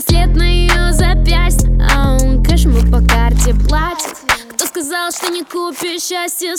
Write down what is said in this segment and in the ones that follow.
браслет на ее запястье, а он кэш ему по карте платит. Кто сказал, что не купишь счастье?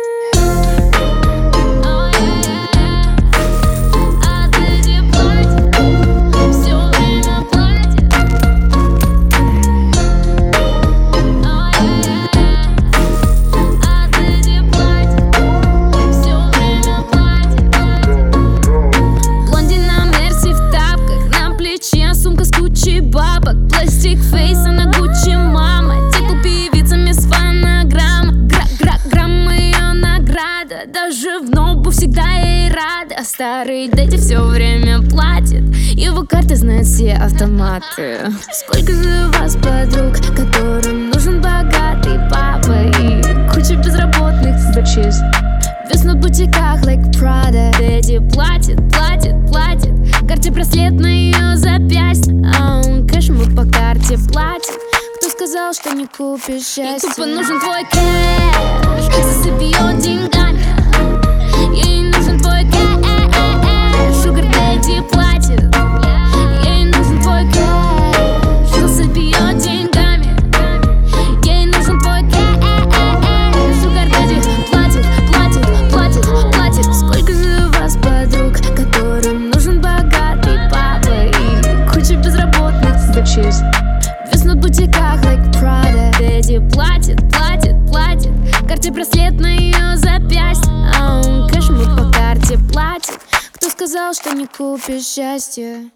Сумка с кучей бабок, пластик фейс, а на Гуччи мама. Титул певица, мисс фонограмма. Грамм ее награда. Даже в нобу всегда ей рада. А старый дядя все время платит. Его карты знают все автоматы. Сколько же у вас подруг, которым нужен богатый папа и куча безработных bitches? Весну в бутиках like Prada. Дэдди платит. Карте браслет на ее запястье, а он кэш ему по карте платит. Кто сказал, что не купишь счастье? Ей тупо нужен твой кэш, засыпь ее деньгами. Ей нужен твой кэш, шугар дэдди платит. Ей нужен твой кэш, засыпь ее деньгами. Ей нужен твой кэш, шугар дэдди платит. Сколько же у вас подруг, которым нужен богатый папа и куча безработных bitches? Весну в бутиках like Prada. Дэдди платит. Карте браслет на ее запястье, а он кэш ему по карте платит. Кто сказал, что не купишь счастье?